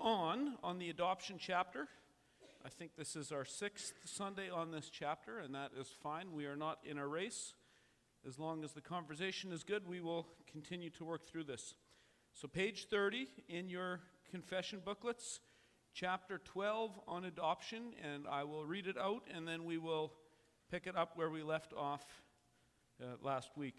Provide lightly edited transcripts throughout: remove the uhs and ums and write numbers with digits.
on the adoption chapter. I think this is our 6th Sunday on this chapter, and that is fine. We are not in a race. As long as the conversation is good, we will continue to work through this. So page 30 in your confession booklets, chapter 12 on adoption, and I will read it out, and then we will pick it up where we left off last week.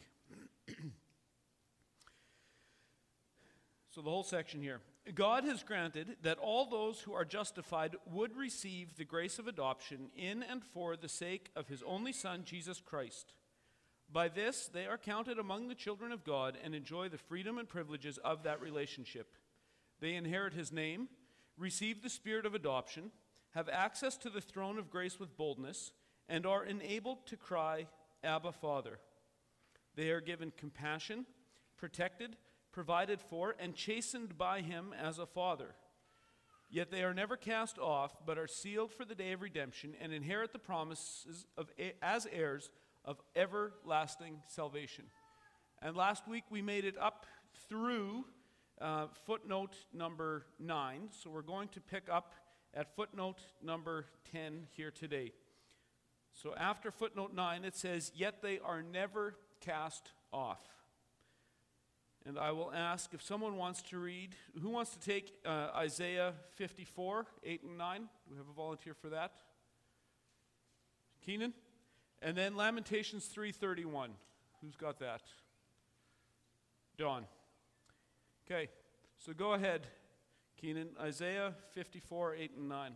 So the whole section here. God has granted that all those who are justified would receive the grace of adoption in and for the sake of his only Son, Jesus Christ. By this, they are counted among the children of God and enjoy the freedom and privileges of that relationship. They inherit his name, receive the spirit of adoption, have access to the throne of grace with boldness, and are enabled to cry, Abba, Father. They are given compassion, protected, provided for, and chastened by him as a father. Yet they are never cast off, but are sealed for the day of redemption and inherit the promises as heirs of everlasting salvation. And last week we made it up through footnote number 9, so we're going to pick up at footnote number 10 here today. So after footnote 9 it says, yet they are never cast off. And I will ask if someone wants to read, who wants to take Isaiah 54, 8 and 9? Do we have a volunteer for that? Keenan? And then Lamentations 3:31. Who's got that? Dawn. Okay, so go ahead, Keenan. Isaiah 54, 8 and 9.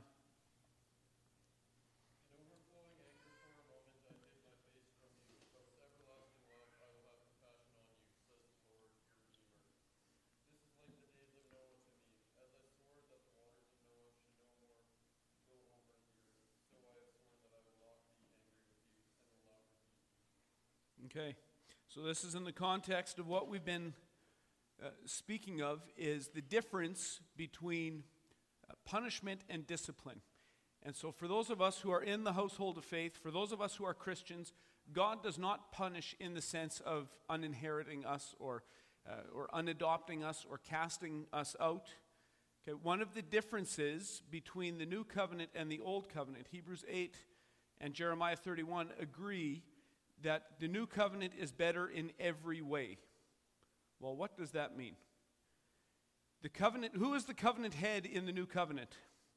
Okay, so this is in the context of what we've been speaking of, is the difference between punishment and discipline. And so for those of us who are in the household of faith, for those of us who are Christians, God does not punish in the sense of uninheriting us or unadopting us or casting us out. Okay, one of the differences between the new covenant and the old covenant, Hebrews 8 and Jeremiah 31 agree that the new covenant is better in every way. Well, what does that mean? The covenant, who is the covenant head in the new covenant?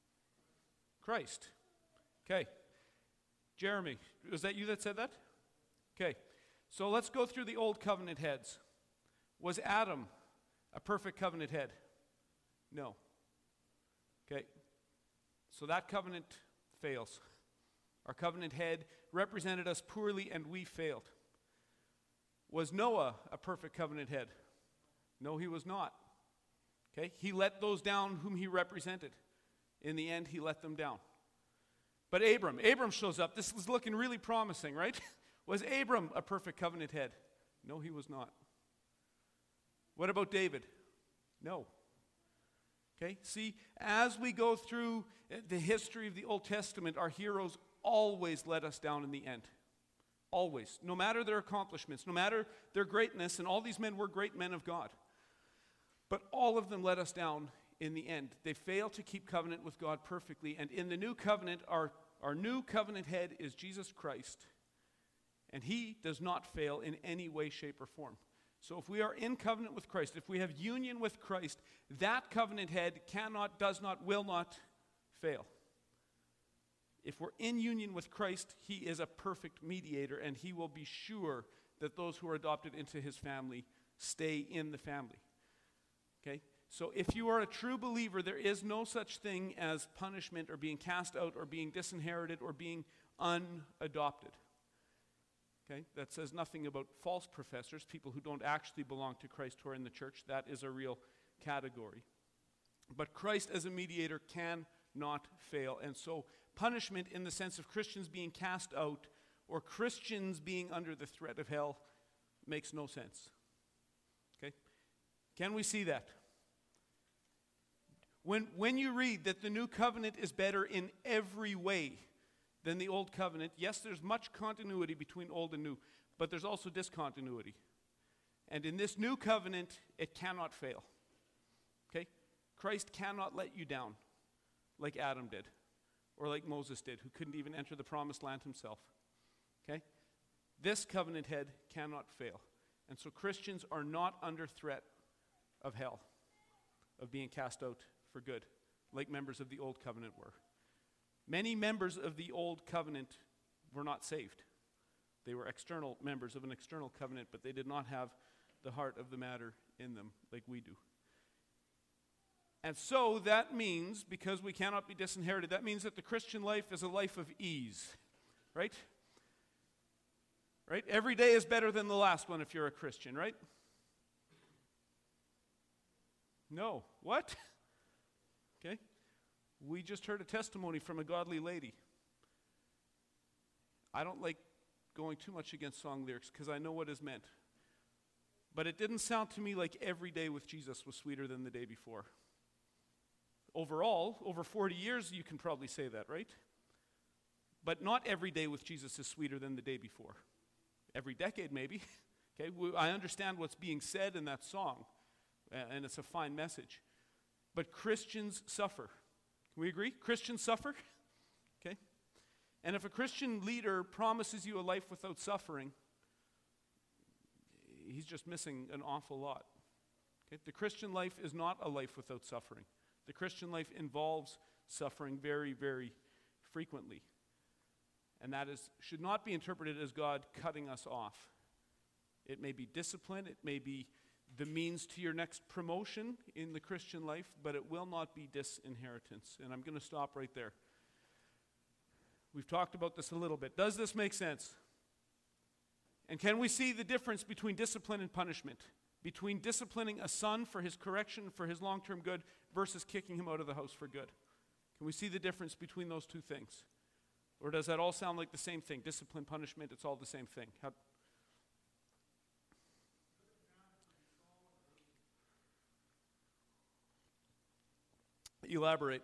Christ. Okay. Jeremy, was that you that said that? Okay. So let's go through the old covenant heads. Was Adam a perfect covenant head? No. Okay. So that covenant fails. Our covenant head represented us poorly and we failed. Was Noah a perfect covenant head? No, he was not. Okay? He let those down whom he represented. In the end, he let them down. But Abram shows up. This is looking really promising, right? Was Abram a perfect covenant head? No, he was not. What about David? No. Okay? See, as we go through the history of the Old Testament, our heroes always let us down in the end. Always. No matter their accomplishments, no matter their greatness, and all these men were great men of God. But all of them let us down in the end. They fail to keep covenant with God perfectly. And in the new covenant, our new covenant head is Jesus Christ. And he does not fail in any way, shape, or form. So if we are in covenant with Christ, if we have union with Christ, that covenant head cannot, does not, will not fail. If we're in union with Christ, he is a perfect mediator, and he will be sure that those who are adopted into his family stay in the family. Okay? So if you are a true believer, there is no such thing as punishment or being cast out or being disinherited or being unadopted. Okay? That says nothing about false professors, people who don't actually belong to Christ who are in the church. That is a real category. But Christ as a mediator cannot fail. And so punishment in the sense of Christians being cast out or Christians being under the threat of hell makes no sense. Okay? Can we see that? When you read that the new covenant is better in every way than the old covenant, yes, there's much continuity between old and new, but there's also discontinuity. And in this new covenant, it cannot fail. Okay? Christ cannot let you down like Adam did or like Moses did, who couldn't even enter the promised land himself. Okay? This covenant head cannot fail. And so Christians are not under threat of hell, of being cast out for good, like members of the old covenant were. Many members of the old covenant were not saved. They were external members of an external covenant, but they did not have the heart of the matter in them like we do. And so that means, because we cannot be disinherited, that means that the Christian life is a life of ease, right? Right? Every day is better than the last one if you're a Christian, right? No. What? Okay. We just heard a testimony from a godly lady. I don't like going too much against song lyrics because I know what is meant. But it didn't sound to me like every day with Jesus was sweeter than the day before. Overall, over 40 years, you can probably say that, right? But not every day with Jesus is sweeter than the day before. Every decade, maybe. Okay, I understand what's being said in that song, and it's a fine message. But Christians suffer. Can we agree? Christians suffer? Okay? And if a Christian leader promises you a life without suffering, he's just missing an awful lot. Okay? The Christian life is not a life without suffering. The Christian life involves suffering very, very frequently. And that should not be interpreted as God cutting us off. It may be discipline, it may be the means to your next promotion in the Christian life, but it will not be disinheritance. And I'm going to stop right there. We've talked about this a little bit. Does this make sense? And can we see the difference between discipline and punishment? Between disciplining a son for his correction, for his long-term good, versus kicking him out of the house for good? Can we see the difference between those two things? Or does that all sound like the same thing? Discipline, punishment, it's all the same thing. Elaborate.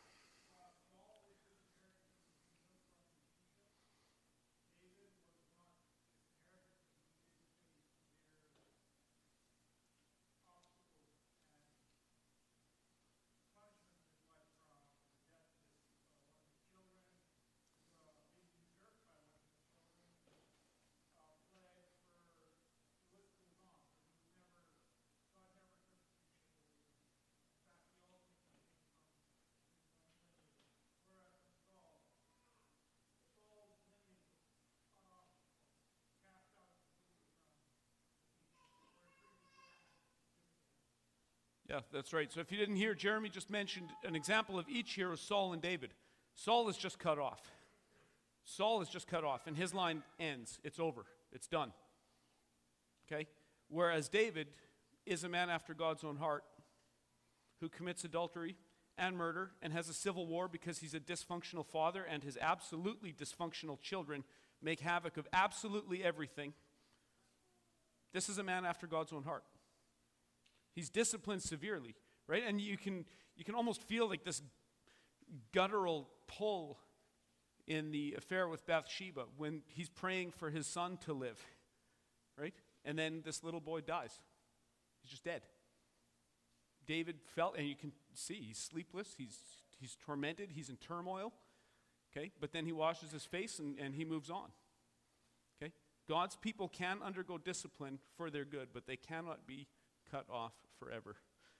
Yeah, that's right. So if you didn't hear, Jeremy just mentioned an example of each hero, Saul and David. Saul is just cut off. Saul is just cut off, and his line ends. It's over. It's done. Okay? Whereas David is a man after God's own heart who commits adultery and murder and has a civil war because he's a dysfunctional father and his absolutely dysfunctional children make havoc of absolutely everything. This is a man after God's own heart. He's disciplined severely, right? And you can almost feel like this guttural pull in the affair with Bathsheba when he's praying for his son to live, right? And then this little boy dies. He's just dead. David felt, and you can see, he's sleepless, he's tormented, he's in turmoil, okay? But then he washes his face and he moves on, okay? God's people can undergo discipline for their good, but they cannot be cut off forever.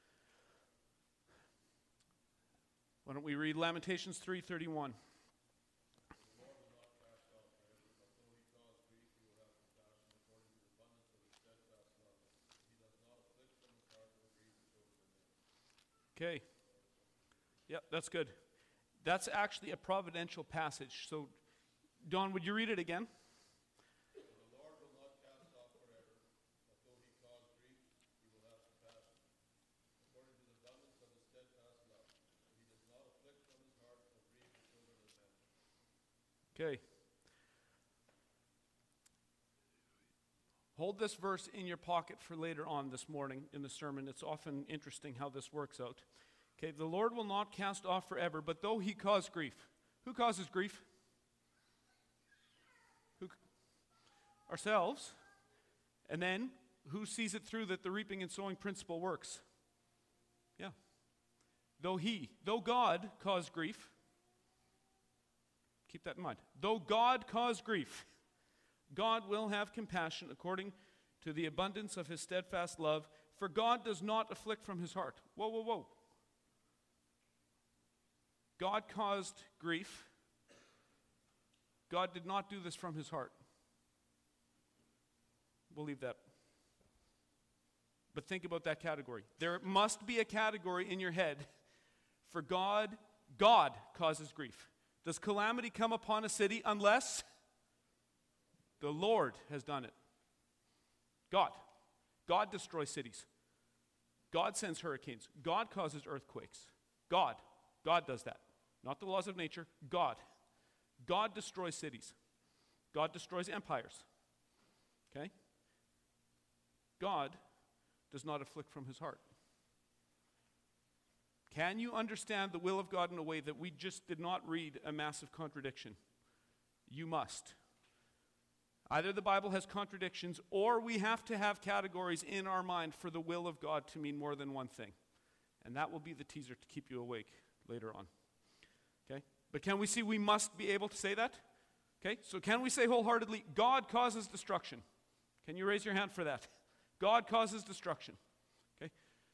Why don't we read Lamentations 3:31? Okay. Yep, that's good. That's actually a providential passage. So, Don, would you read it again? Okay. Hold this verse in your pocket for later on this morning in the sermon. It's often interesting how this works out. Okay, the Lord will not cast off forever, but though he cause grief. Who causes grief? Ourselves. And then, who sees it through that the reaping and sowing principle works? Yeah. though God caused grief, keep that in mind. Though God caused grief, God will have compassion according to the abundance of his steadfast love, for God does not afflict from his heart. Whoa, whoa, whoa. God caused grief. God did not do this from his heart. We'll leave that. But think about that category. There must be a category in your head for God. God causes grief. Does calamity come upon a city unless the Lord has done it? God. God destroys cities. God sends hurricanes. God causes earthquakes. God. God does that. Not the laws of nature. God. God destroys cities. God destroys empires. Okay? God does not afflict from his heart. Can you understand the will of God in a way that we just did not read a massive contradiction? You must. Either the Bible has contradictions, or we have to have categories in our mind for the will of God to mean more than one thing. And that will be the teaser to keep you awake later on. Okay? But can we see we must be able to say that? Okay? So can we say wholeheartedly, God causes destruction? Can you raise your hand for that? God causes destruction. Okay?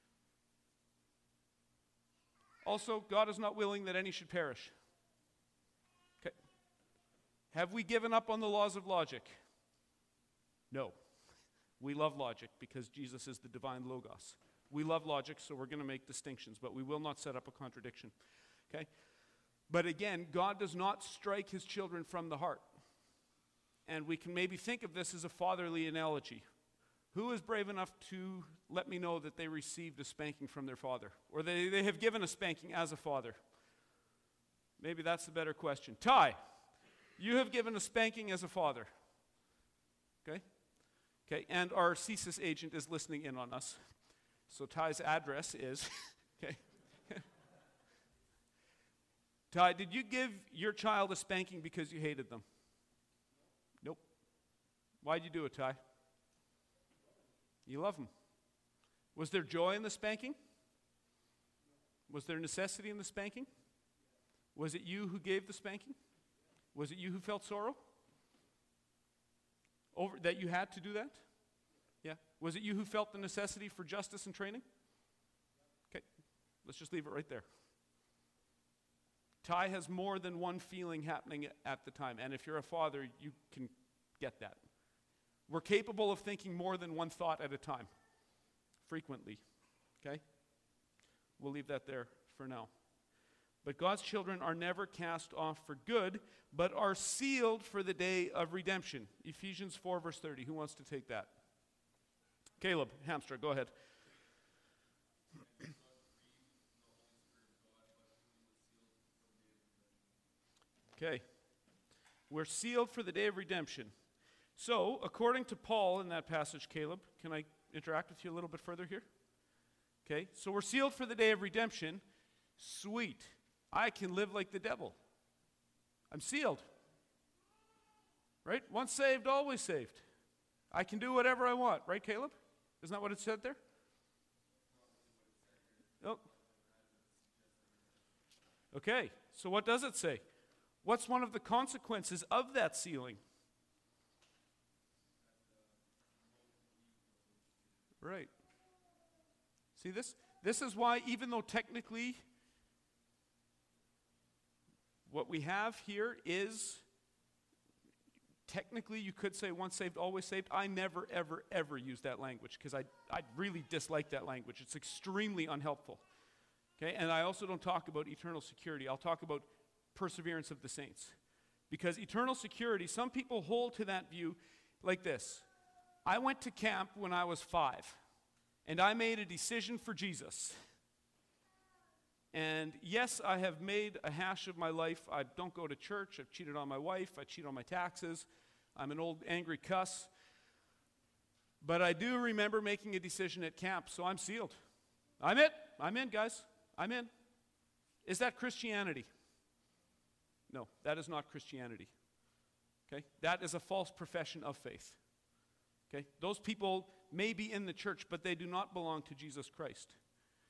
Also, God is not willing that any should perish. Okay. Have we given up on the laws of logic? No. We love logic because Jesus is the divine Logos. We love logic, so we're going to make distinctions, but we will not set up a contradiction. Okay? But again, God does not strike his children from the heart. And we can maybe think of this as a fatherly analogy. Who is brave enough to let me know that they received a spanking from their father? Or they have given a spanking as a father? Maybe that's the better question. Ty, you have given a spanking as a father. Okay? Okay, and our CSIS agent is listening in on us. So Ty's address is, okay. Ty, did you give your child a spanking because you hated them? Nope. Why'd you do it, Ty? You love them. Was there joy in the spanking? Was there necessity in the spanking? Was it you who gave the spanking? Was it you who felt sorrow? Over that you had to do that? Yeah. Was it you who felt the necessity for justice and training? Okay. Let's just leave it right there. Ty has more than one feeling happening at the time, and if you're a father, you can get that. We're capable of thinking more than one thought at a time, frequently, okay? We'll leave that there for now. But God's children are never cast off for good, but are sealed for the day of redemption. Ephesians 4, verse 30. Who wants to take that? Caleb Hamstra, go ahead. Okay. We're sealed for the day of redemption. So, according to Paul in that passage, Caleb, can I interact with you a little bit further here? Okay, so we're sealed for the day of redemption. Sweet. I can live like the devil. I'm sealed. Right? Once saved, always saved. I can do whatever I want. Right, Caleb? Isn't that what it said there? Oh. Okay, so what does it say? What's one of the consequences of that sealing? Right. See this? This is why, even though technically what we have here is, technically you could say once saved, always saved. I never, ever, ever use that language because I really dislike that language. It's extremely unhelpful. Okay, and I also don't talk about eternal security. I'll talk about perseverance of the saints. Because eternal security, some people hold to that view like this. I went to camp when I was 5, and I made a decision for Jesus. And yes, I have made a hash of my life. I don't go to church. I've cheated on my wife. I cheat on my taxes. I'm an old angry cuss. But I do remember making a decision at camp, so I'm sealed. I'm it. I'm in, guys. I'm in. Is that Christianity? No, that is not Christianity. Okay? That is a false profession of faith. Okay? Those people may be in the church, but they do not belong to Jesus Christ.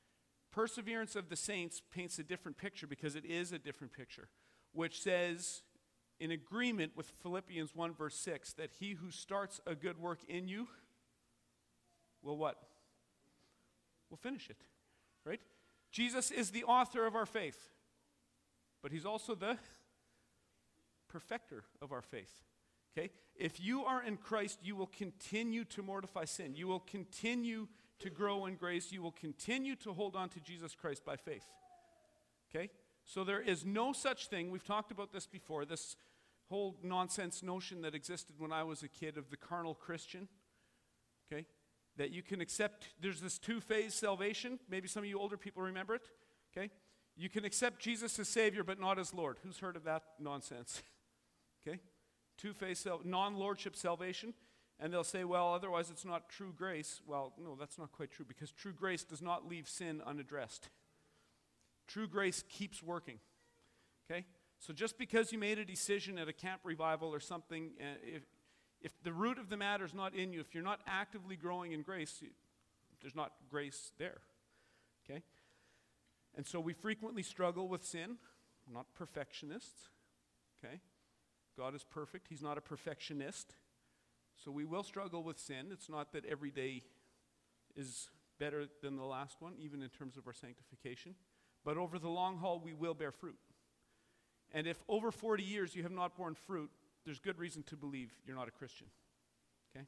Perseverance of the saints paints a different picture because it is a different picture, which says, in agreement with Philippians 1 verse 6, that he who starts a good work in you will what? Will finish it, right? Jesus is the author of our faith, but he's also the perfecter of our faith, okay? If you are in Christ, you will continue to mortify sin. You will continue to grow in grace. You will continue to hold on to Jesus Christ by faith, okay? So there is no such thing, we've talked about this before, this whole nonsense notion that existed when I was a kid of the carnal Christian, okay? That you can accept, there's this two-phase salvation. Maybe some of you older people remember it, okay? You can accept Jesus as Savior but not as Lord. Who's heard of that nonsense? Okay? Two-phase non-lordship salvation. And they'll say, well, otherwise it's not true grace. Well, no, that's not quite true because true grace does not leave sin unaddressed. True grace keeps working, okay? So just because you made a decision at a camp revival or something, if the root of the matter is not in you, if you're not actively growing in grace, there's not grace there, okay? And so we frequently struggle with sin. We're not perfectionists, okay? God is perfect. He's not a perfectionist. So we will struggle with sin. It's not that every day is better than the last one, even in terms of our sanctification. But over the long haul, we will bear fruit. And if over 40 years you have not borne fruit, there's good reason to believe you're not a Christian, okay?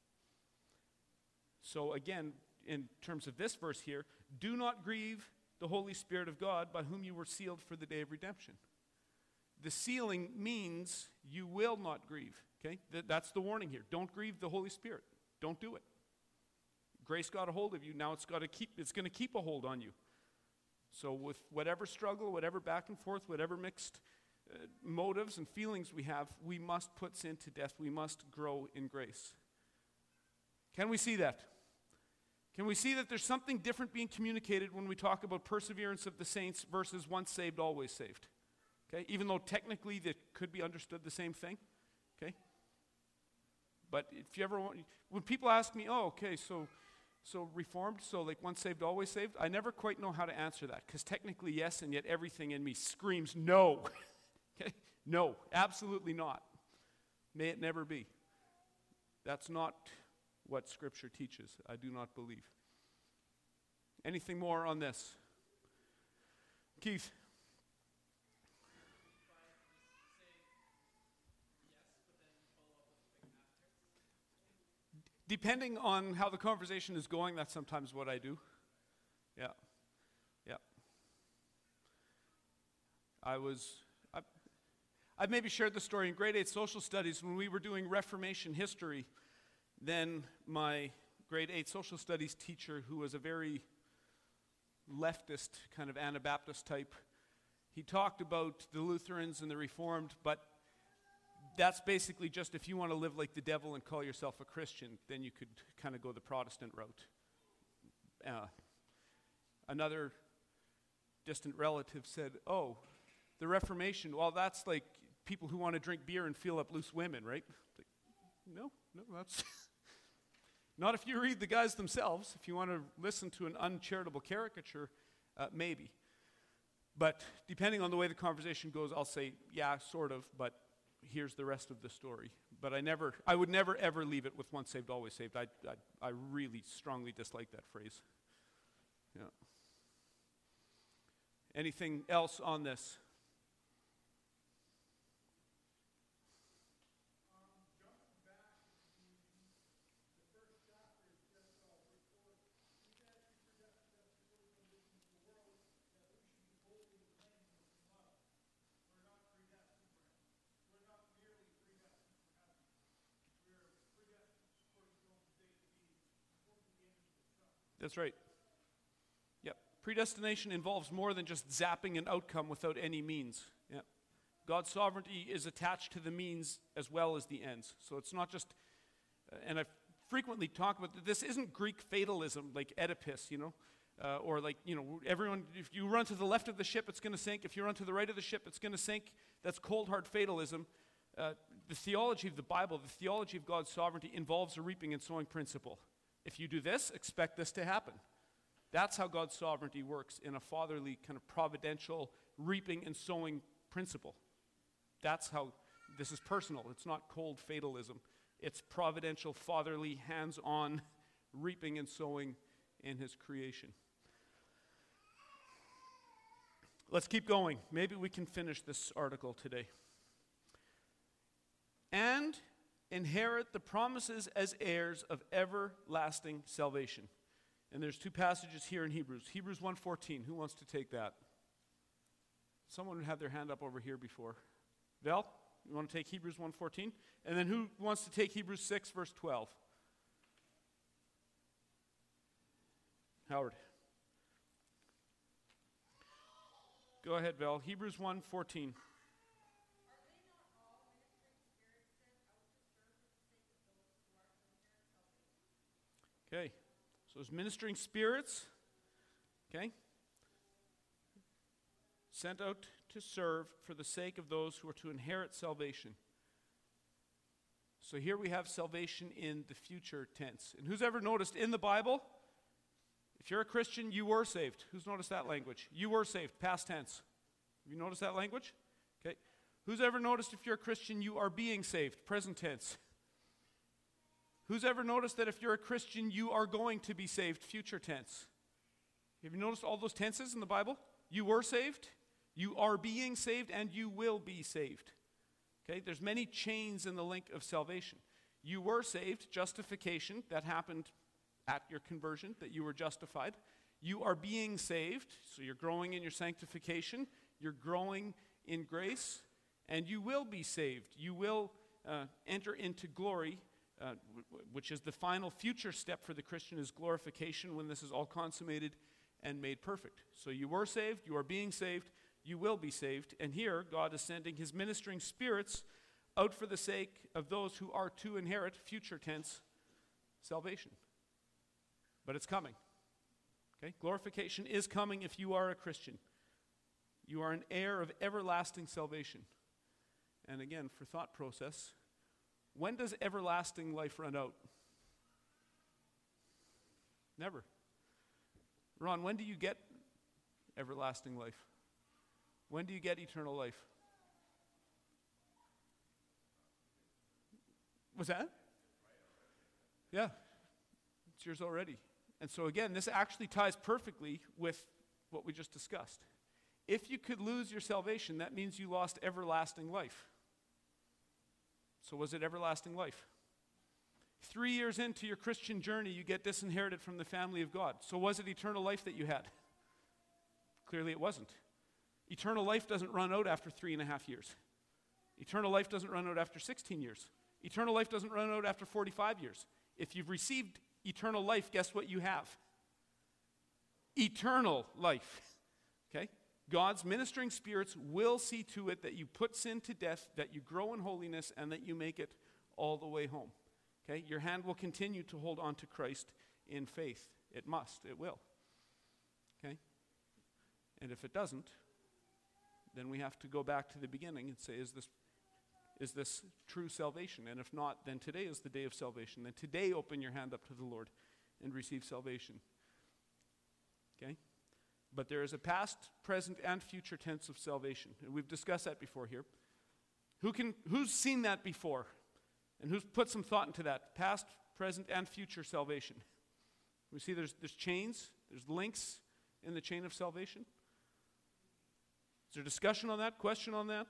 So again, in terms of this verse here, do not grieve the Holy Spirit of God by whom you were sealed for the day of redemption. The sealing means you will not grieve, okay? That's the warning here. Don't grieve the Holy Spirit. Don't do it. Grace got a hold of you. Now it's going to keep a hold on you. So with whatever struggle, whatever back and forth, whatever mixed motives and feelings we have, we must put sin to death. We must grow in grace. Can we see that? Can we see that there's something different being communicated when we talk about perseverance of the saints versus once saved, always saved? Okay? Even though technically that could be understood the same thing. Okay? But if you ever want, when people ask me, oh, okay, so reformed, so like once saved, always saved, I never quite know how to answer that, because technically yes, and yet everything in me screams no. Okay? No, absolutely not. May it never be. That's not what Scripture teaches. I do not believe. Anything more on this? Keith? Depending on how the conversation is going, that's sometimes what I do. Yeah. Yeah. I've maybe shared the story in grade 8 social studies when we were doing Reformation history. Then my grade 8 social studies teacher, who was a very leftist kind of Anabaptist type, he talked about the Lutherans and the Reformed, but that's basically just if you want to live like the devil and call yourself a Christian, then you could kind of go the Protestant route. Another distant relative said, oh, the Reformation, well, that's like people who want to drink beer and feel up loose women, right? Like, no, that's not if you read the guys themselves. If you want to listen to an uncharitable caricature, maybe. But depending on the way the conversation goes, I'll say, yeah, sort of, but here's the rest of the story. But I would never ever leave it with once saved, always saved. I really strongly dislike that phrase. Yeah. Anything else on this? That's right. Yep. Predestination involves more than just zapping an outcome without any means. Yep. God's sovereignty is attached to the means as well as the ends. So it's not just, and I frequently talk about this isn't Greek fatalism like Oedipus, or like, everyone, if you run to the left of the ship, it's going to sink. If you run to the right of the ship, it's going to sink. That's cold hard fatalism. The theology of the Bible, the theology of God's sovereignty involves a reaping and sowing principle. If you do this, expect this to happen. That's how God's sovereignty works in a fatherly, kind of providential reaping and sowing principle. That's how this is personal. It's not cold fatalism. It's providential, fatherly, hands-on reaping and sowing in his creation. Let's keep going. Maybe we can finish this article today. And inherit the promises as heirs of everlasting salvation. And there's two passages here in Hebrews. Hebrews 1:14. Who wants to take that? Someone had their hand up over here before. Val, you want to take Hebrews 1:14? And then who wants to take Hebrews 6, verse 12? Howard. Go ahead, Val. Hebrews 1:14. Okay, so it's ministering spirits, okay, sent out to serve for the sake of those who are to inherit salvation. So here we have salvation in the future tense. And who's ever noticed in the Bible, if you're a Christian, you were saved. Who's noticed that language? You were saved, past tense. Have you noticed that language? Okay. Who's ever noticed if you're a Christian, you are being saved, present tense? Who's ever noticed that if you're a Christian, you are going to be saved, future tense? Have you noticed all those tenses in the Bible? You were saved, you are being saved, and you will be saved. Okay, there's many chains in the link of salvation. You were saved, justification, that happened at your conversion, that you were justified. You are being saved, so you're growing in your sanctification, you're growing in grace, and you will be saved. You will enter into glory, which is the final future step for the Christian, is glorification when this is all consummated and made perfect. So you were saved, you are being saved, you will be saved. And here, God is sending his ministering spirits out for the sake of those who are to inherit, future tense, salvation. But it's coming. Okay? Glorification is coming if you are a Christian. You are an heir of everlasting salvation. And again, for thought process, when does everlasting life run out? Never. Ron, when do you get everlasting life? When do you get eternal life? What's that? Yeah, it's yours already. And so again, this actually ties perfectly with what we just discussed. If you could lose your salvation, that means you lost everlasting life. So was it everlasting life? 3 years into your Christian journey, you get disinherited from the family of God. So was it eternal life that you had? Clearly it wasn't. Eternal life doesn't run out after 3.5 years. Eternal life doesn't run out after 16 years. Eternal life doesn't run out after 45 years. If you've received eternal life, guess what you have? Eternal life. Okay? God's ministering spirits will see to it that you put sin to death, that you grow in holiness, and that you make it all the way home. Okay? Your hand will continue to hold on to Christ in faith. It must. It will. Okay? And if it doesn't, then we have to go back to the beginning and say, is this true salvation? And if not, then today is the day of salvation. Then today open your hand up to the Lord and receive salvation. Okay? But there is a past, present, and future tense of salvation. And we've discussed that before here. Who's seen that before? And who's put some thought into that? Past, present, and future salvation. We see there's chains, there's links in the chain of salvation. Is there discussion on that? Question on that?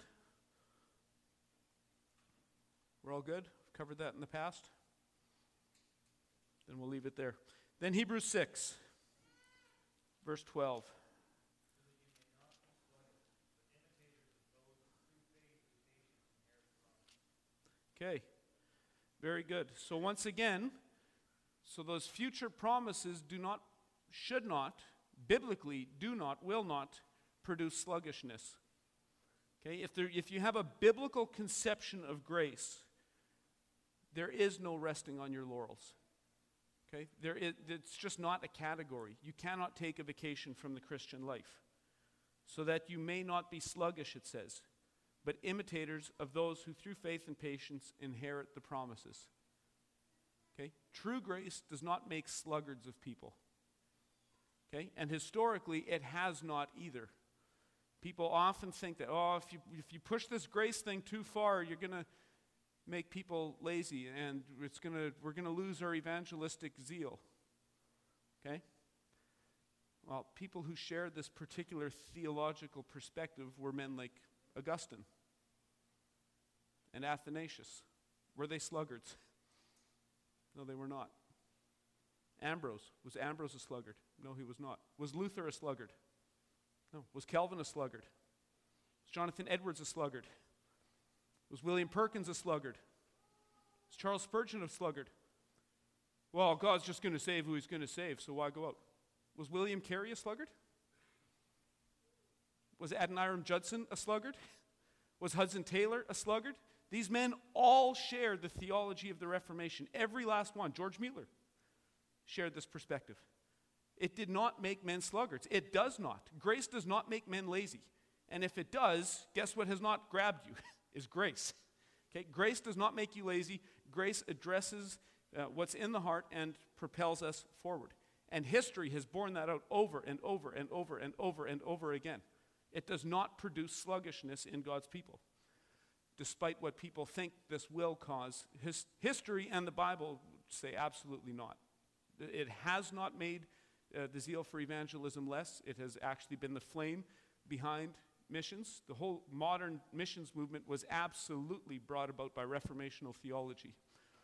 We're all good? We've covered that in the past? Then we'll leave it there. Then Hebrews 6. Verse 12. Okay, very good. So once again, those future promises should not, biblically do not, will not produce sluggishness. Okay, if you have a biblical conception of grace, there is no resting on your laurels. Okay? It's just not a category. You cannot take a vacation from the Christian life. So that you may not be sluggish, it says, but imitators of those who through faith and patience inherit the promises. Okay? True grace does not make sluggards of people. Okay? And historically, it has not either. People often think that, if you push this grace thing too far, you're going to make people lazy, and we're going to lose our evangelistic zeal. Okay? Well, people who shared this particular theological perspective were men like Augustine and Athanasius. Were they sluggards? No, they were not. Ambrose. Was Ambrose a sluggard? No, he was not. Was Luther a sluggard? No. Was Calvin a sluggard? Was Jonathan Edwards a sluggard? Was William Perkins a sluggard? Was Charles Spurgeon a sluggard? Well, God's just going to save who he's going to save, so why go out? Was William Carey a sluggard? Was Adoniram Judson a sluggard? Was Hudson Taylor a sluggard? These men all shared the theology of the Reformation. Every last one. George Mueller shared this perspective. It did not make men sluggards. It does not. Grace does not make men lazy. And if it does, guess what has not grabbed you? Is grace. Okay? Grace does not make you lazy. Grace addresses what's in the heart and propels us forward. And history has borne that out over and over and over and over and over again. It does not produce sluggishness in God's people, despite what people think this will cause. History and the Bible say absolutely not. It has not made the zeal for evangelism less. It has actually been the flame behind missions. The whole modern missions movement was absolutely brought about by reformational theology.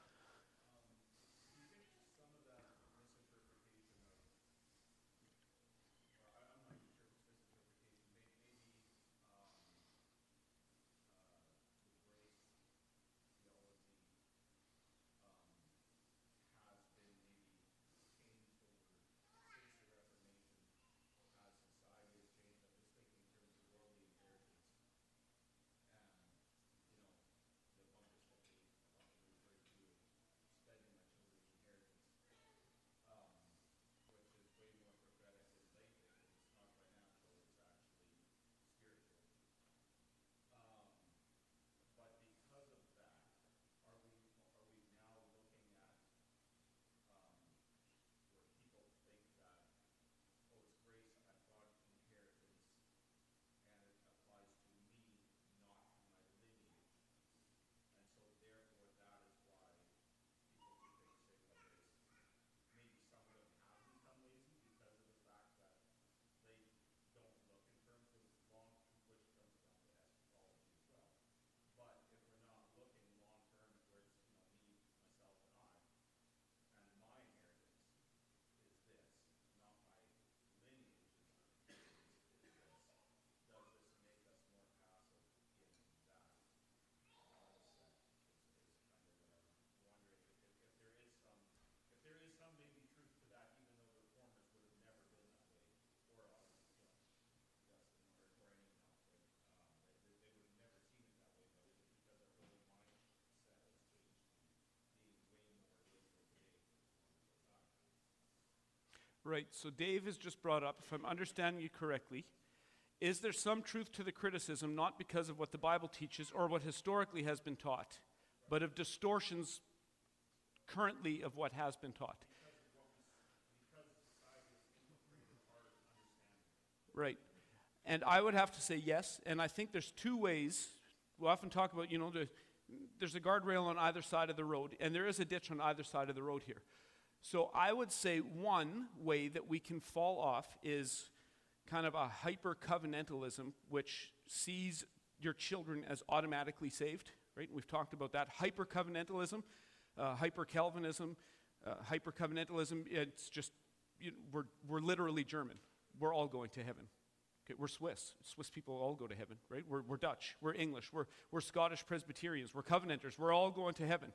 Right, so Dave has just brought up, if I'm understanding you correctly, is there some truth to the criticism, not because of what the Bible teaches or what historically has been taught, but of distortions currently of what has been taught? Right, and I would have to say yes, and I think there's two ways. We often talk about, there's a guardrail on either side of the road, and there is a ditch on either side of the road here. So I would say one way that we can fall off is kind of a hyper-covenantalism, which sees your children as automatically saved, right? We've talked about that. Hyper-covenantalism, hyper-Calvinism, hyper-covenantalism, it's just, we're literally German. We're all going to heaven. Okay, we're Swiss. Swiss people all go to heaven, right? We're Dutch. We're English. We're Scottish Presbyterians. We're Covenanters. We're all going to heaven.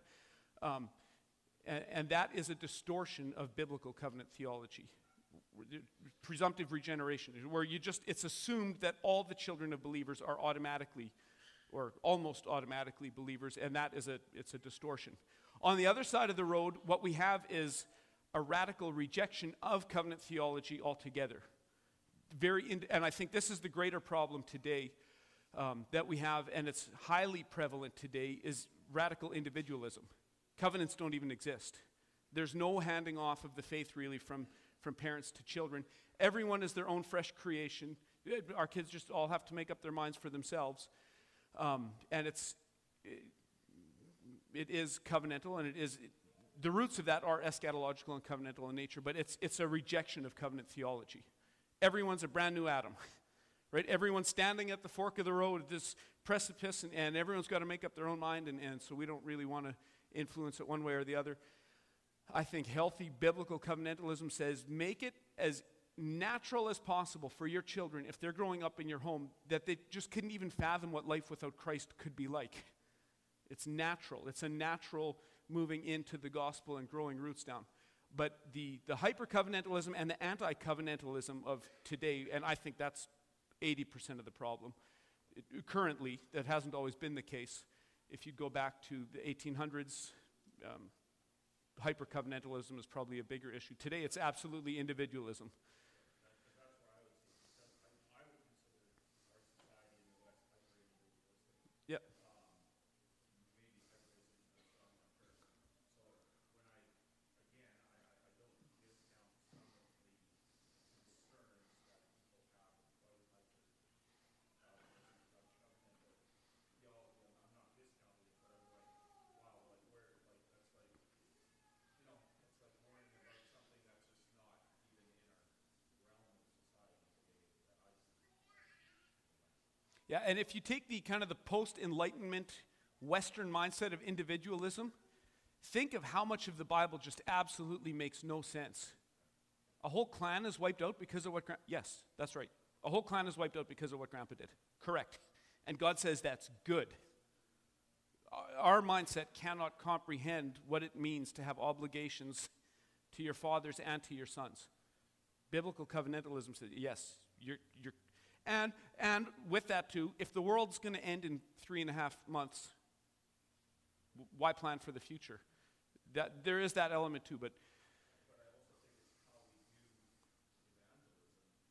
And that is a distortion of biblical covenant theology. Presumptive regeneration, where it's assumed that all the children of believers are automatically or almost automatically believers, and it's a distortion. On the other side of the road, what we have is a radical rejection of covenant theology altogether. And I think this is the greater problem today that we have, and it's highly prevalent today, is radical individualism. Covenants don't even exist. There's no handing off of the faith really from from parents to children. Everyone is their own fresh creation. Our kids just all have to make up their minds for themselves. And it is covenantal, and the roots of that are eschatological and covenantal in nature, but it's a rejection of covenant theology. Everyone's a brand new Adam, right? Everyone's standing at the fork of the road at this precipice, and everyone's got to make up their own mind, and so we don't really want to influence it one way or the other. I think healthy biblical covenantalism says make it as natural as possible for your children, if they're growing up in your home, that they just couldn't even fathom what life without Christ could be like. It's natural. It's a natural moving into the gospel and growing roots down. But the hyper-covenantalism and the anti-covenantalism of today, and I think that's 80% of the problem. Currently, that hasn't always been the case. If you go back to the 1800s, hyper-covenantalism is probably a bigger issue. Today, it's absolutely individualism. Yeah. Yeah, and if you take the kind of the post-Enlightenment Western mindset of individualism, think of how much of the Bible just absolutely makes no sense. A whole clan is wiped out because of what yes, that's right. A whole clan is wiped out because of what Grandpa did. Correct. And God says that's good. Our mindset cannot comprehend what it means to have obligations to your fathers and to your sons. Biblical covenantalism says, yes, you're and with that too, if the world's going to end in 3.5 months, why plan for the future? That there is that element too, but I also think it's how we do evangelism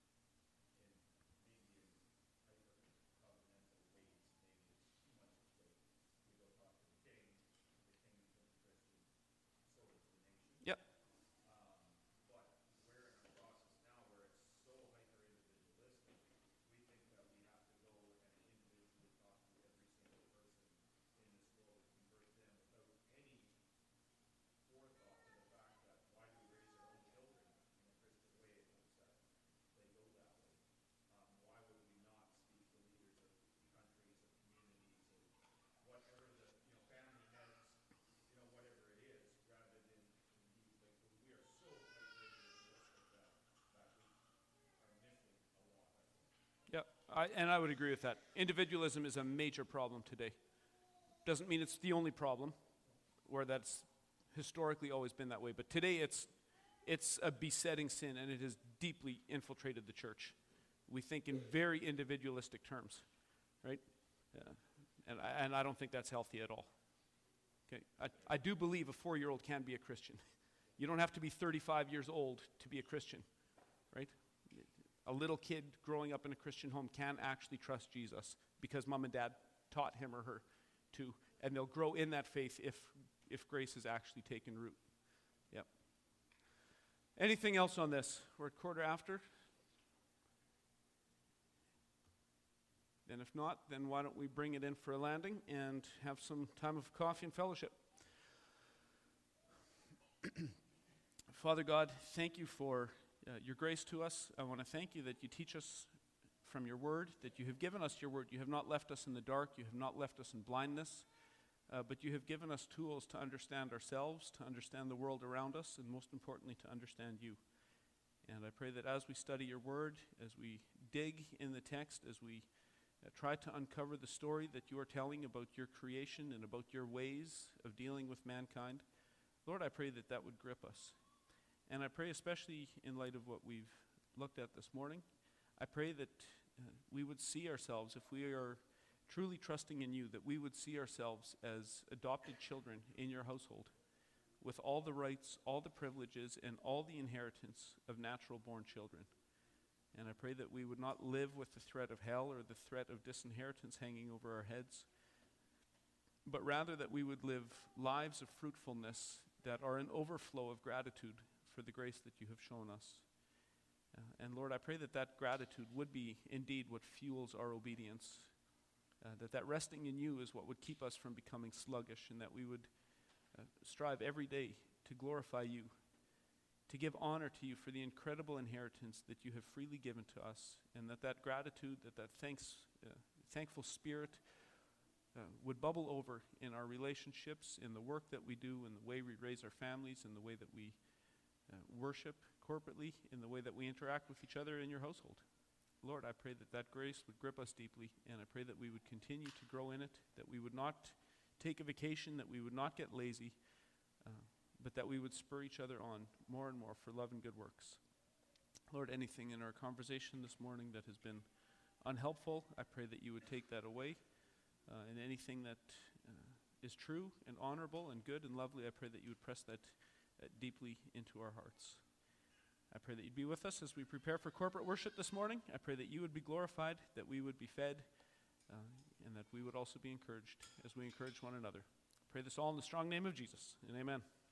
in hyper-covenantal ways. Maybe it's too much weight. We go talk to the king becomes Christian, so is the nation. Yep. But we're in a process now where it's so hyper-individualistic. We think that we have to go and individually talk to every single person in this world and convert them without any forethought to the fact that why do we raise our own children in a Christian way if they go that way? Why would we not speak to leaders of countries, of communities, of whatever the family heads, whatever it is, rather than like we are so hyper-individualistic that we are missing a lot. Yeah, and I would agree with that. Individualism is a major problem today. Doesn't mean it's the only problem, or that's historically always been that way, but today it's a besetting sin, and it has deeply infiltrated the church. We think in very individualistic terms, right? And I don't think that's healthy at all. Okay, I do believe a 4-year-old can be a Christian. You don't have to be 35 years old to be a Christian, right? A little kid growing up in a Christian home can actually trust Jesus because mom and dad taught him or her to, and they'll grow in that faith if grace has actually taken root. Yep. Anything else on this? We're at 1:15. And if not, then why don't we bring it in for a landing and have some time of coffee and fellowship. Father God, thank you for your grace to us. I want to thank you that you teach us from your word, that you have given us your word. You have not left us in the dark. You have not left us in blindness. But you have given us tools to understand ourselves, to understand the world around us, and most importantly, to understand you. And I pray that as we study your word, as we dig in the text, as we try to uncover the story that you are telling about your creation and about your ways of dealing with mankind, Lord, I pray that that would grip us. And I pray especially in light of what we've looked at this morning, I pray that we would see ourselves, if we are truly trusting in you, that we would see ourselves as adopted children in your household with all the rights, all the privileges, and all the inheritance of natural-born children. And I pray that we would not live with the threat of hell or the threat of disinheritance hanging over our heads, but rather that we would live lives of fruitfulness that are an overflow of gratitude for the grace that you have shown us. And Lord, I pray that that gratitude would be indeed what fuels our obedience, that resting in you is what would keep us from becoming sluggish, and that we would strive every day to glorify you, to give honor to you for the incredible inheritance that you have freely given to us, and that gratitude, that thankful spirit would bubble over in our relationships, in the work that we do, in the way we raise our families, in the way that we worship corporately, in the way that we interact with each other in your household. Lord, I pray that grace would grip us deeply, and I pray that we would continue to grow in it, that we would not take a vacation, that we would not get lazy, but that we would spur each other on more and more for love and good works. Lord, anything in our conversation this morning that has been unhelpful, I pray that you would take that away. And anything that is true and honorable and good and lovely, I pray that you would press that deeply into our hearts. I pray that you'd be with us as we prepare for corporate worship this morning. I pray that you would be glorified, that we would be fed, and that we would also be encouraged as we encourage one another. I pray this all in the strong name of Jesus, and amen.